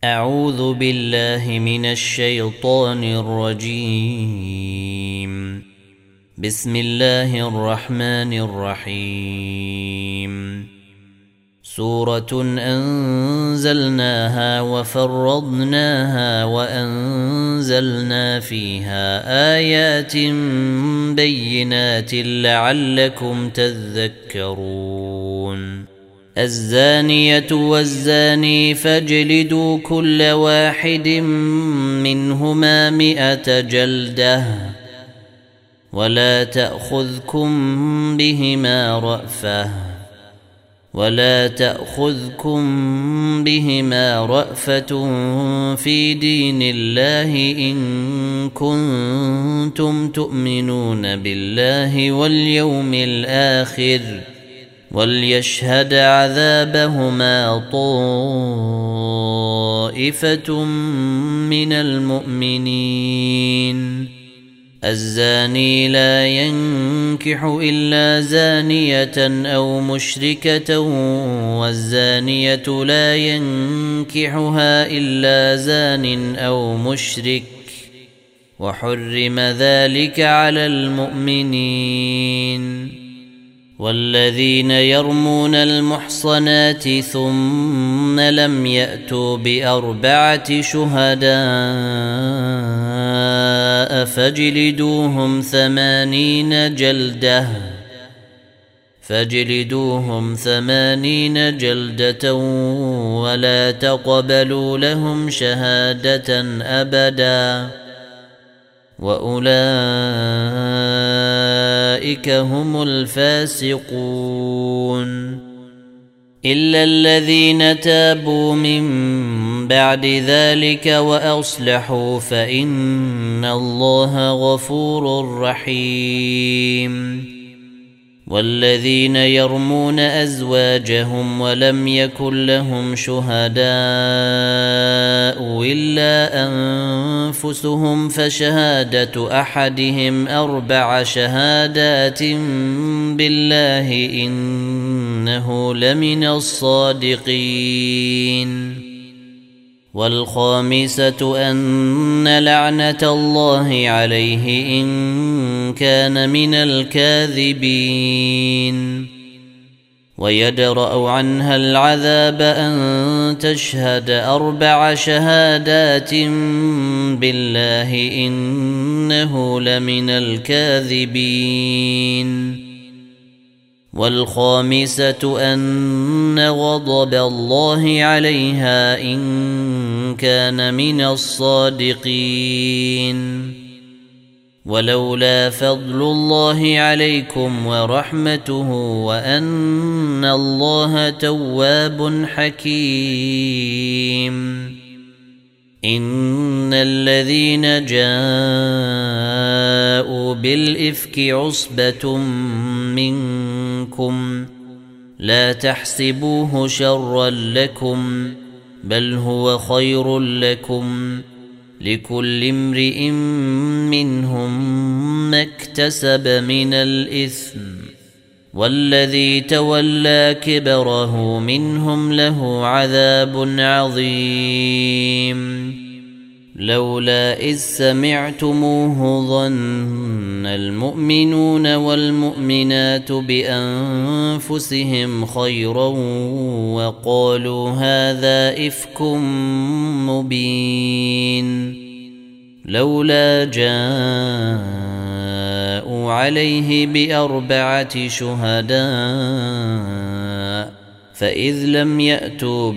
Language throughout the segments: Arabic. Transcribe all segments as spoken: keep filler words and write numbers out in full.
أعوذ بالله من الشيطان الرجيم. بسم الله الرحمن الرحيم. سورة أنزلناها وفرضناها وأنزلنا فيها آيات بينات لعلكم تذكرون. الزانية والزاني فاجلدوا كل واحد منهما مئة جلدة ولا تأخذكم بهما رأفة ولا تأخذكم بهما رأفة في دين الله إن كنتم تؤمنون بالله واليوم الآخر وليشهد عذابهما طائفة من المؤمنين. الزاني لا ينكح إلا زانية أو مشركة والزانية لا ينكحها إلا زان أو مشرك وحرم ذلك على المؤمنين. والذين يرمون المحصنات ثم لم يأتوا بأربعة شهداء فاجلدوهم ثمانين جلدة فاجلدوهم ثمانين جلدة ولا تقبلوا لهم شهادة أبدا وأولئك هم الفاسقون. إلا الذين تابوا من بعد ذلك وأصلحوا فإن الله غفور رحيم. والذين يرمون أزواجهم ولم يكن لهم شهداء إلا أنفسهم فشهادة أحدهم أربع شهادات بالله إنه لمن الصادقين. والخامسة أن لعنة الله عليه إن كان من الكاذبين. ويدرأ عنها العذاب أن تشهد أربع شهادات بالله إنه لمن الكاذبين. والخامسة أن غضب الله عليها إن كان من الصادقين. ولولا فضل الله عليكم ورحمته وأن الله تواب حكيم. إن الذين جاءوا بالإفك عصبة منكم لا تحسبوه شرا لكم بل هو خير لكم لكل امرئ منهم ما اكتسب من الإثم والذي تولى كبره منهم له عذاب عظيم. لولا إذ سمعتموه ظن المؤمنون والمؤمنات بأنفسهم خيرا وقالوا هذا إفك مبين. لولا جاءوا عليه بأربعة شهداء فإذ لم يأتوا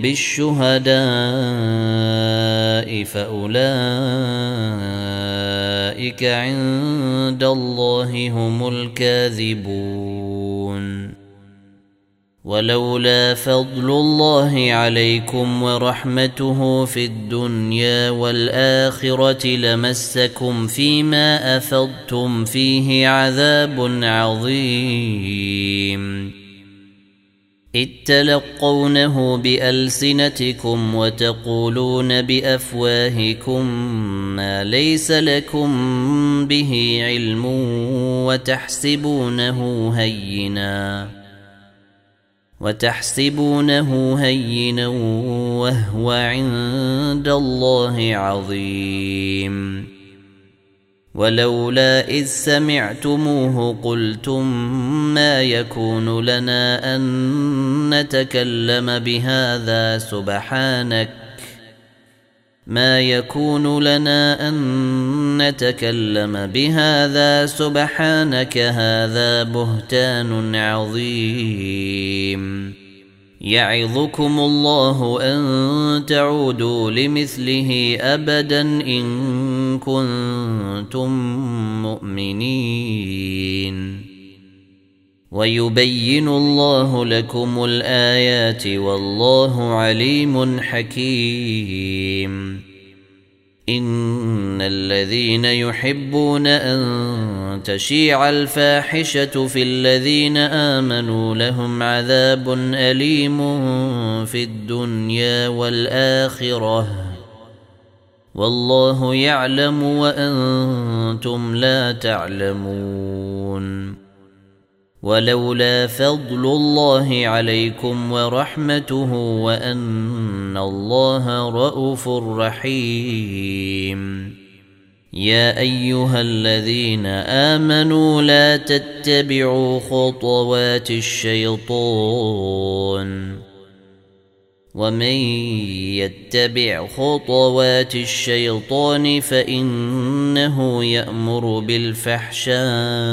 بالشهداء فأولئك عند الله هم الكاذبون. ولولا فضل الله عليكم ورحمته في الدنيا والآخرة لمسكم فيما أفضتم فيه عذاب عظيم. إذ تلقونه بألسنتكم وتقولون بأفواهكم ما ليس لكم به علم وتحسبونه هينا وتحسبونه هينا وهو عند الله عظيم ولولا إذ سمعتموه قلتم ما يكون لنا أن نتكلم بهذا سبحانك ما يكون لنا أن نتكلم بهذا سبحانك هذا بهتان عظيم يعظكم الله أن تعودوا لمثله أبدا إن كنتم مؤمنين ويبين الله لكم الآيات والله عليم حكيم إن الذين يحبون أن تشيع الفاحشة في الذين آمنوا لهم عذاب أليم في الدنيا والآخرة والله يعلم وأنتم لا تعلمون ولولا فضل الله عليكم ورحمته وأن الله رءوف رحيم يا أيها الذين آمنوا لا تتبعوا خطوات الشيطان ومن يتبع خطوات الشيطان فإنه يأمر بالفحشاء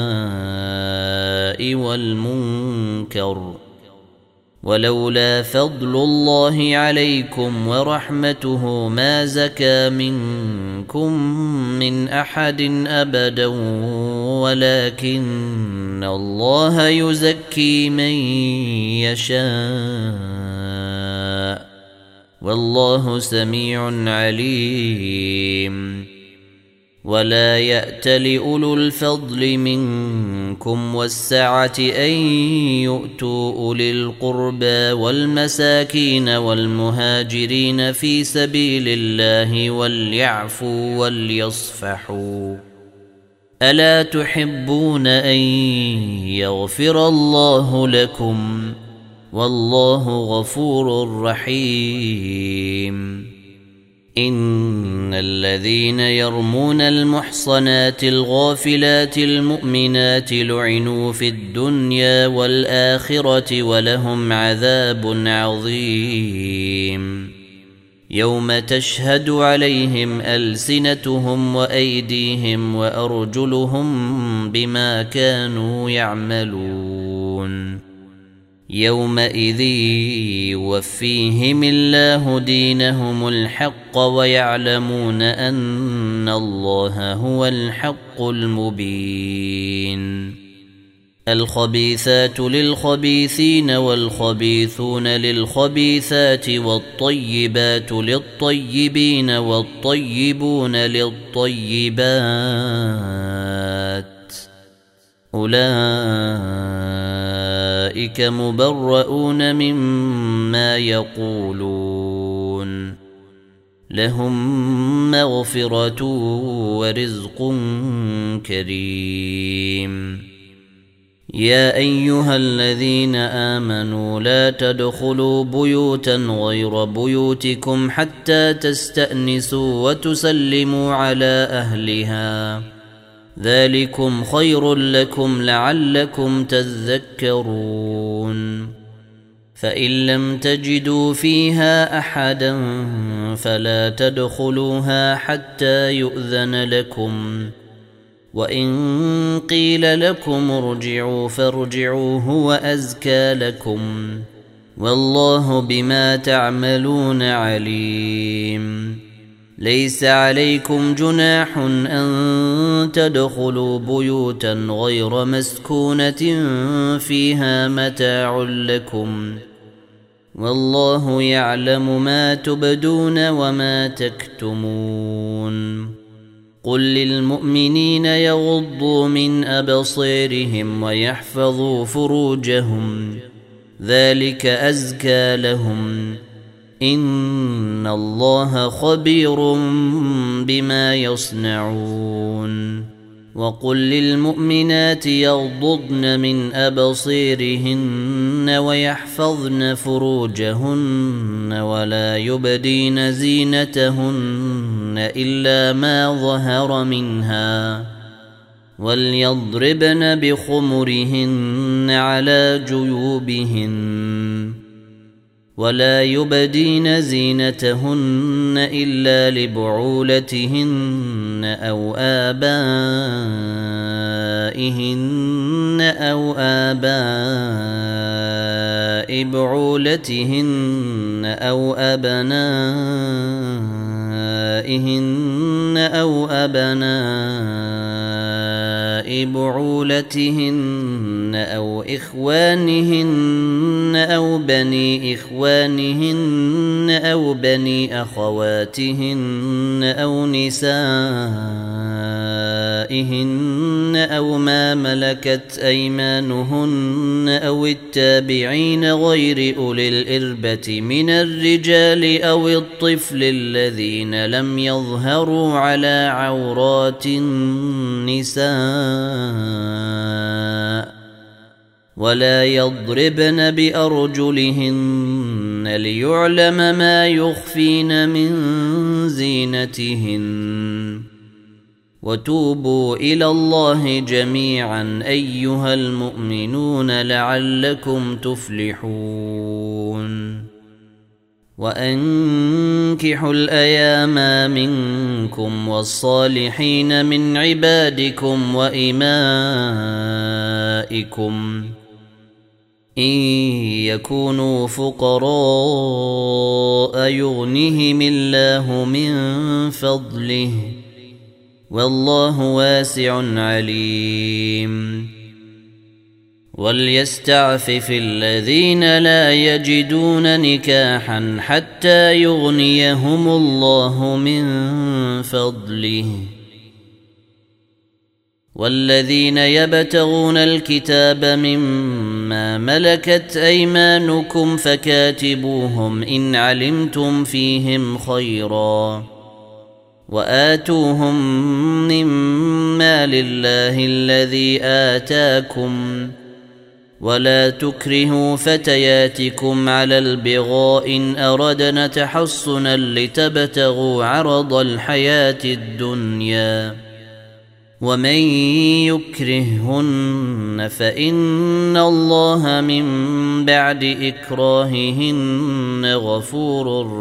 والمنكر ولولا فضل الله عليكم ورحمته ما زكى منكم من أحد أبدا ولكن الله يزكي من يشاء والله سميع عليم ولا يأت لأولو الفضل منكم والسعة أن يؤتوا أولي القربى والمساكين والمهاجرين في سبيل الله وليعفوا وليصفحوا ألا تحبون أن يغفر الله لكم والله غفور رحيم إن الذين يرمون المحصنات الغافلات المؤمنات لعنوا في الدنيا والآخرة ولهم عذاب عظيم يوم تشهد عليهم ألسنتهم وأيديهم وأرجلهم بما كانوا يعملون يومئذ يوفيهم الله دينهم الحق ويعلمون أن الله هو الحق المبين الخبيثات للخبيثين والخبيثون للخبيثات والطيبات للطيبين والطيبون للطيبات أولئك مبرؤون مما يقولون لهم مغفرة ورزق كريم يا أيها الذين آمنوا لا تدخلوا بيوتا غير بيوتكم حتى تستأنسوا وتسلموا على أهلها ذلكم خير لكم لعلكم تذكرون فإن لم تجدوا فيها أحدا فلا تدخلوها حتى يؤذن لكم وإن قيل لكم ارجعوا فارجعوا هو أزكى لكم والله بما تعملون عليم ليس عليكم جناح أن تدخلوا بيوتا غير مسكونة فيها متاع لكم والله يعلم ما تبدون وما تكتمون قل للمؤمنين يغضوا من أبصيرهم ويحفظوا فروجهم ذلك أزكى لهم إن الله خبير بما يصنعون وقل للمؤمنات يغضضن من أبصيرهن ويحفظن فروجهن ولا يبدين زينتهن إلا ما ظهر منها وليضربن بخمرهن على جيوبهن ولا يبدين زينتهن إلا لبعولتهن أو آبائهن أو آباء بعولتهن أو أبنائهن أو أبناء بعولتهن أو إخوانهن أو بني إخوانهن أو بني أخواتهن أو نسائهن أو ما ملكت أيمانهن أو التابعين غير أولي الإربة من الرجال أو الطفل الذين لم يظهروا على عورات النساء ولا يضربن بأرجلهن ليعلم ما يخفين من زينتهن وتوبوا إلى الله جميعا أيها المؤمنون لعلكم تفلحون وأنكحوا الأيام منكم والصالحين من عبادكم وإمائكم إن يكونوا فقراء يغنهم الله من فضله والله واسع عليم وليستعفف الذين لا يجدون نكاحا حتى يغنيهم الله من فضله والذين يبتغون الكتاب مما ملكت أيمانكم فكاتبوهم إن علمتم فيهم خيرا وآتوهم مما لله الذي آتاكم ولا تكرهوا فتياتكم على البغاء إن أردنا تحصنا لتبتغوا عرض الحياة الدنيا ومن يكرههن فإن الله من بعد إكراههن غفور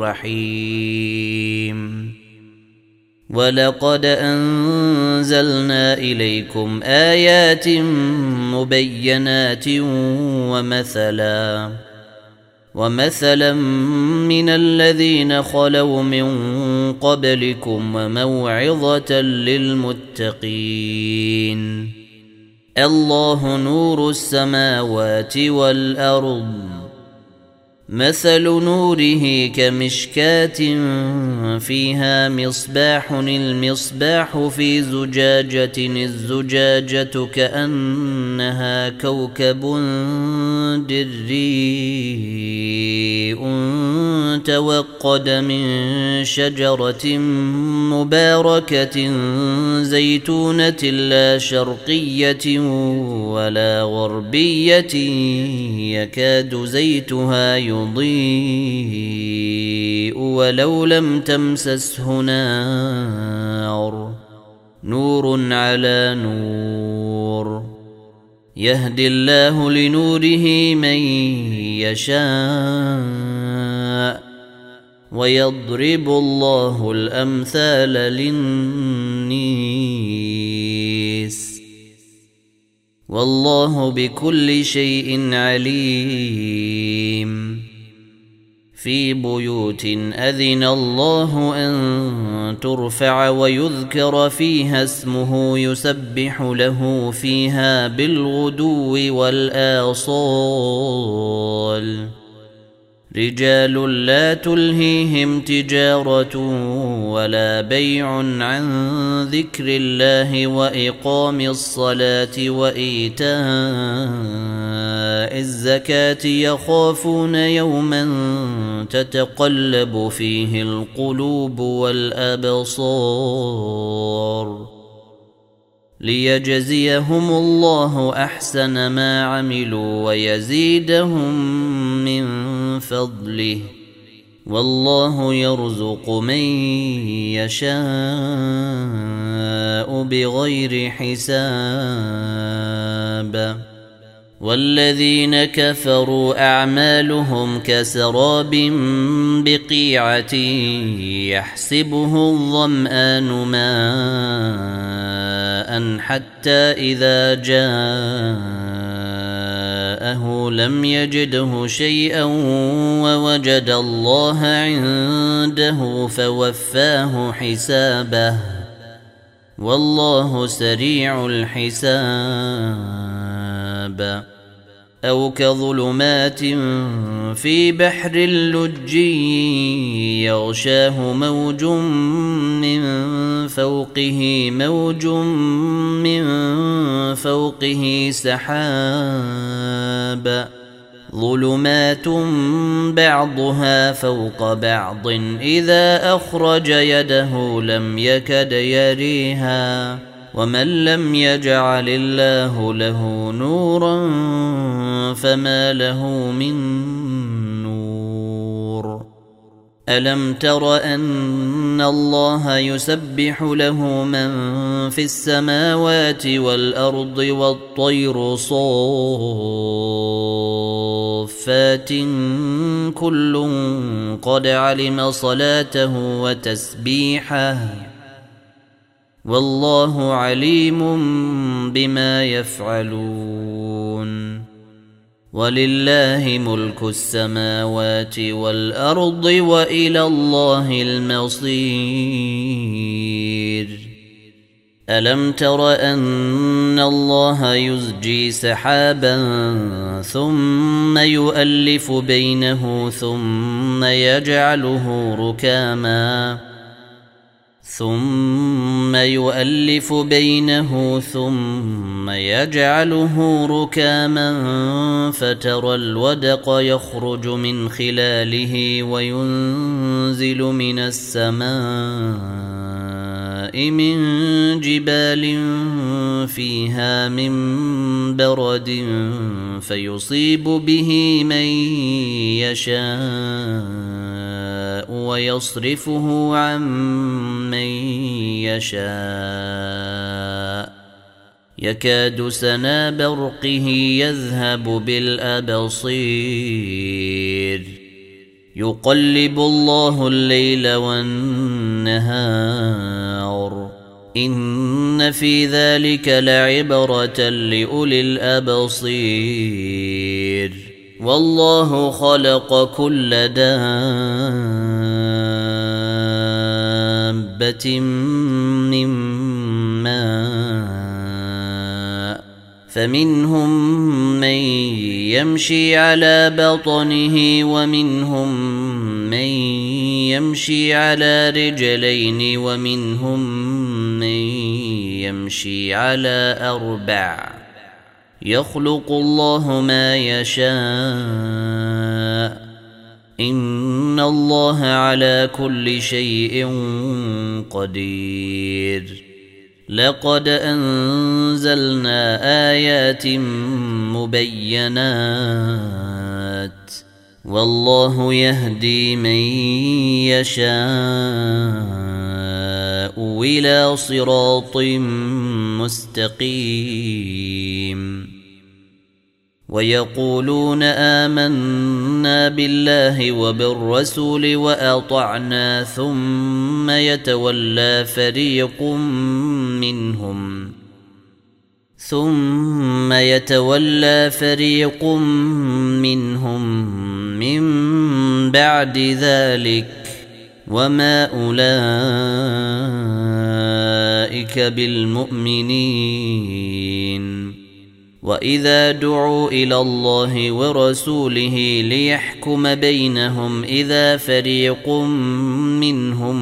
رحيم ولقد أنزلنا إليكم آيات مبينات ومثلا ومثلا من الذين خلوا من قبلكم وموعظة للمتقين الله نور السماوات والأرض مثل نوره كمشكاة فيها مصباح المصباح في زجاجة الزجاجة كأنها كوكب دري توقد من شجرة مباركة زيتونة لا شرقية ولا غربية يكاد زيتها يضيء ولو لم تمسسه نار نور على نور يهدي الله لنوره من يشاء ويضرب الله الأمثال للناس والله بكل شيء عليم في بيوت أذن الله أن ترفع ويذكر فيها اسمه يسبح له فيها بالغدو والآصال رجال لا تلهيهم تجارة ولا بيع عن ذكر الله وإقام الصلاة وإيتاء الزكاة يخافون يوما تتقلب فيه القلوب والأبصار ليجزيهم الله أحسن ما عملوا ويزيدهم من فضله، والله يرزق من يشاء بغير حساب. والذين كفروا أعمالهم كسراب بقيعة يحسبه الظمآن ماء حتى إذا جاءه لم يجده شيئا ووجد الله عنده فوفاه حسابه، والله سريع الحساب. أو كظلمات في بحر اللج يغشاه موج من فوقه موج من فوقه سحاب، ظلمات بعضها فوق بعض إذا أخرج يده لم يكد يريها، ومن لم يجعل الله له نورا فما له من نور. ألم تر أن الله يسبح له من في السماوات والأرض والطير صافات كل قد علم صلاته وتسبيحه، والله عليم بما يفعلون. ولله ملك السماوات والأرض وإلى الله المصير. ألم تر أن الله يزجي سحابا ثم يؤلف بينه ثم يجعله ركاما ثم يؤلف بينه ثم يجعله ركاما فترى الودق يخرج من خلاله وينزل من السماء من جبال فيها من برد فيصيب به من يشاء ويصرفه عن من يشاء يكاد سنا برقه يذهب بالأبصير. يقلب الله الليل والنهار إن في ذلك لعبرة لأولي الأبصير. والله خلق كل دابة من ماء فمنهم من يمشي على بطنه ومنهم من يمشي على رجلين ومنهم من يمشي على أربع يخلق الله ما يشاء إن الله على كل شيء قدير. لقد أنزلنا آيات مبينات والله يهدي من يشاء إلى صراط مستقيم. ويقولون آمنا بالله وبالرسول وأطعنا ثم يتولى فريق منهم ثم يتولى فريق منهم من بعد ذلك وما أولئك بالمؤمنين. وإذا دعوا إلى الله ورسوله ليحكم بينهم إذا فريق منهم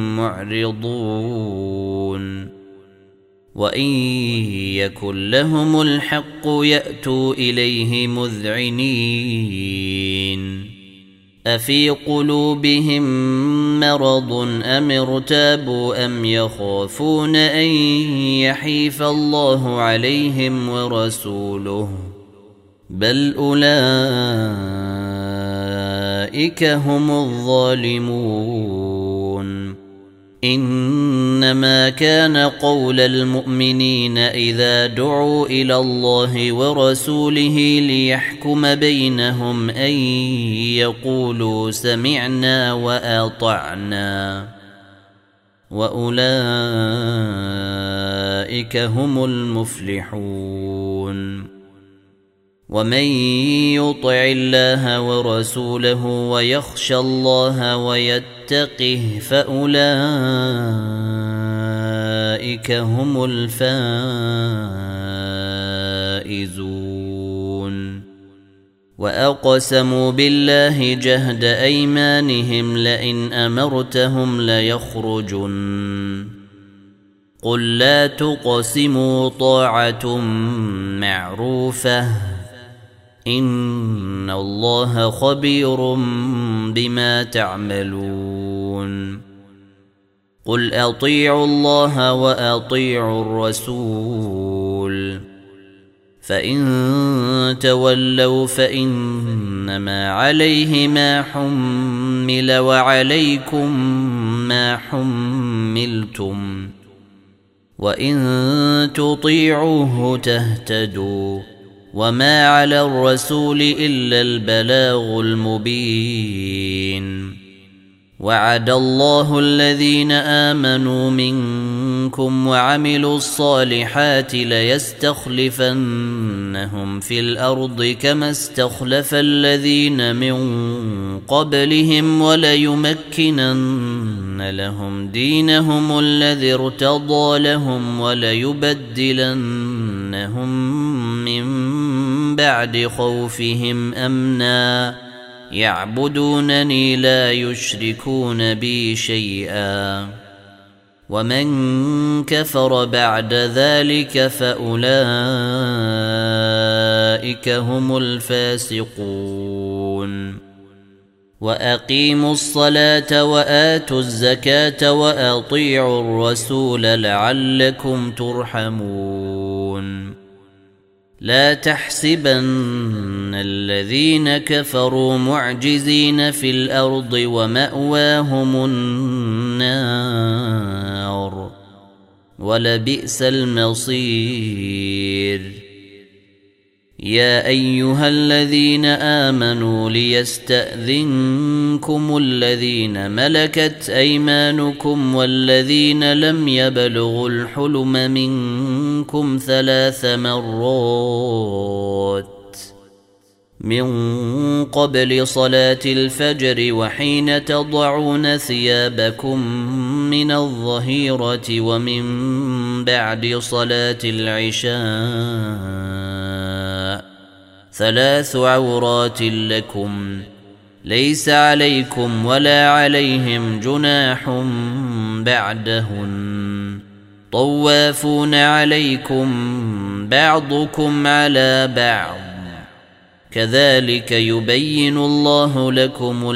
معرضون. وإن يكن لهم الحق يأتوا إليه مذعنين. أفي قلوبهم مرض أم ارتابوا أم يخافون أن يحيف الله عليهم ورسوله بل أولئك هم الظالمون إنما كان قول المؤمنين إذا دعوا إلى الله ورسوله ليحكم بينهم أن يقولوا سمعنا وأطعنا وأولئك هم المفلحون ومن يطع الله ورسوله ويخشى الله ويتقه فأولئك هم الفائزون وأقسموا بالله جهد أيمانهم لئن أمرتهم ليخرجن قل لا تقسموا طاعة معروفة إن الله خبير بما تعملون قل أطيعوا الله وأطيعوا الرسول فإن تولوا فإنما عليه ما حمل وعليكم ما حملتم وإن تطيعوه تهتدوا وما على الرسول إلا البلاغ المبين وعد الله الذين آمنوا منكم وعملوا الصالحات ليستخلفنهم في الأرض كما استخلف الذين من قبلهم وليمكنن لهم دينهم الذي ارتضى لهم وليبدلنهم من بعد خوفهم أمنا يعبدونني لا يشركون بي شيئا ومن كفر بعد ذلك فأولئك هم الفاسقون وأقيموا الصلاة وآتوا الزكاة وأطيعوا الرسول لعلكم ترحمون لا تحسبن الذين كفروا معجزين في الأرض ومأواهم النار ولبئس المصير يا أيها الذين آمنوا ليستأذنكم الذين ملكت أيمانكم والذين لم يبلغوا الحلم منكم ثلاث مرات من قبل صلاة الفجر وحين تضعون ثيابكم من الظهيرة ومن بعد صلاة العشاء ثلاث عورات لكم ليس عليكم ولا عليهم جناح بعدهن طوافون عليكم بعضكم على بعض كذلك يبين الله لكم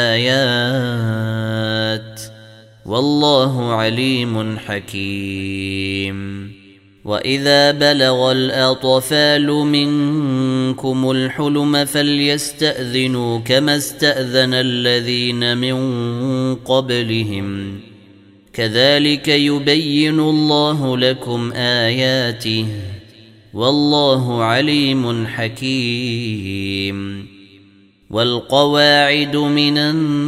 الآيات والله عليم حكيم وإذا بلغ الأطفال منكم الحلم فليستأذنوا كما استأذن الذين من قبلهم كذلك يبين الله لكم آياته والله عليم حكيم والقواعد من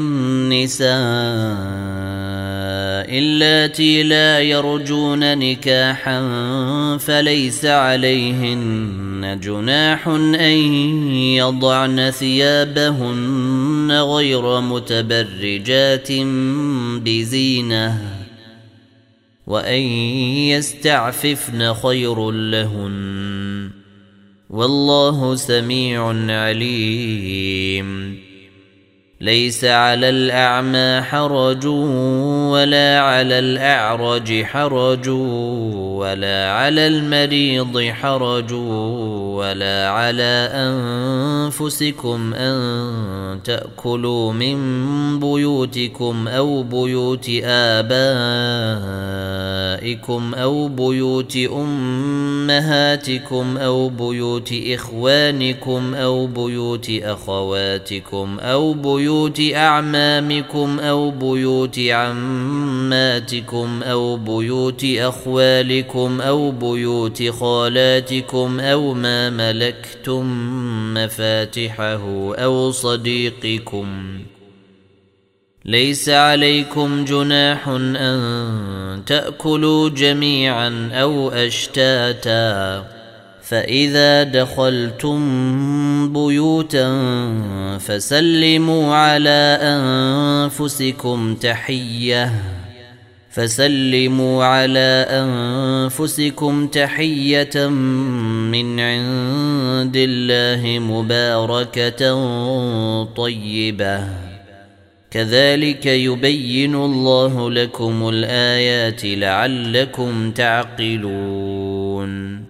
النساء اللاتي لا يرجون نكاحا فليس عليهن جناح أن يضعن ثيابهن غير متبرجات بزينة وأن يستعففن خير لهن والله سميع عليم ليس على الأعمى حرج ولا على الأعرج حرج ولا على المريض حرج ولا على أنفسكم أن تأكلوا من بيوتكم أو بيوت آبائكم أو بيوت أمهاتكم أو بيوت إخوانكم أو بيوت أخواتكم أو بيوت بيوت أعمامكم أو بيوت عماتكم أو بيوت أخوالكم أو بيوت خالاتكم أو ما ملكتم مفاتحه أو صديقكم. ليس عليكم جناح أن تأكلوا جميعا أو أشتاتا، فإذا دخلتم بيوتا فسلموا على أنفسكم تحية فسلموا على أنفسكم تحية من عند الله مباركة طيبة، كذلك يبين الله لكم الآيات لعلكم تعقلون.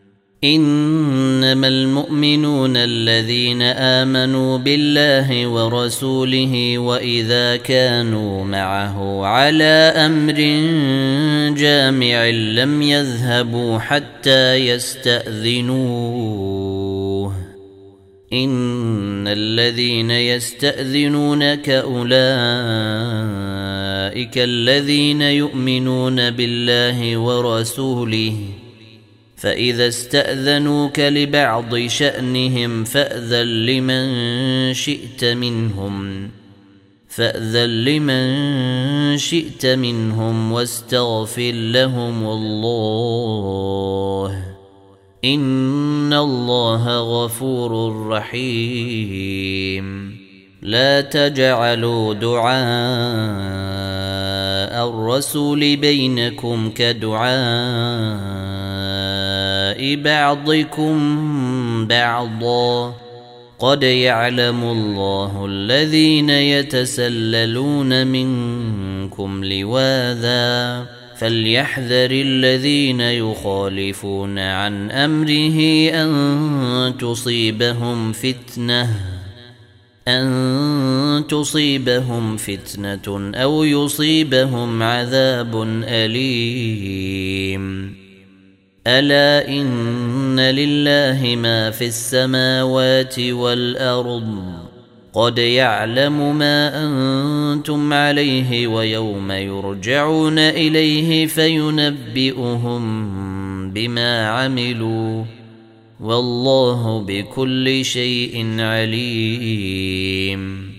إنما المؤمنون الذين آمنوا بالله ورسوله وإذا كانوا معه على أمر جامع لم يذهبوا حتى يستأذنوه. إن الذين يستأذنونك أولئك الذين يؤمنون بالله ورسوله، فإذا استأذنوك لبعض شأنهم فأذن لمن شئت منهم فأذن لمن شئت منهم واستغفر لهم الله، إن الله غفور رحيم. لا تجعلوا دعاء الرسول بينكم كدعاء بعضكم بعضا، قد يعلم الله الذين يتسللون منكم لواذا، فليحذر الذين يخالفون عن أمره أن تصيبهم فتنة أن تصيبهم فتنة أو يصيبهم عذاب أليم. ألا إن لله ما في السماوات والأرض، قد يعلم ما أنتم عليه ويوم يرجعون إليه فينبئهم بما عملوا، والله بكل شيء عليم.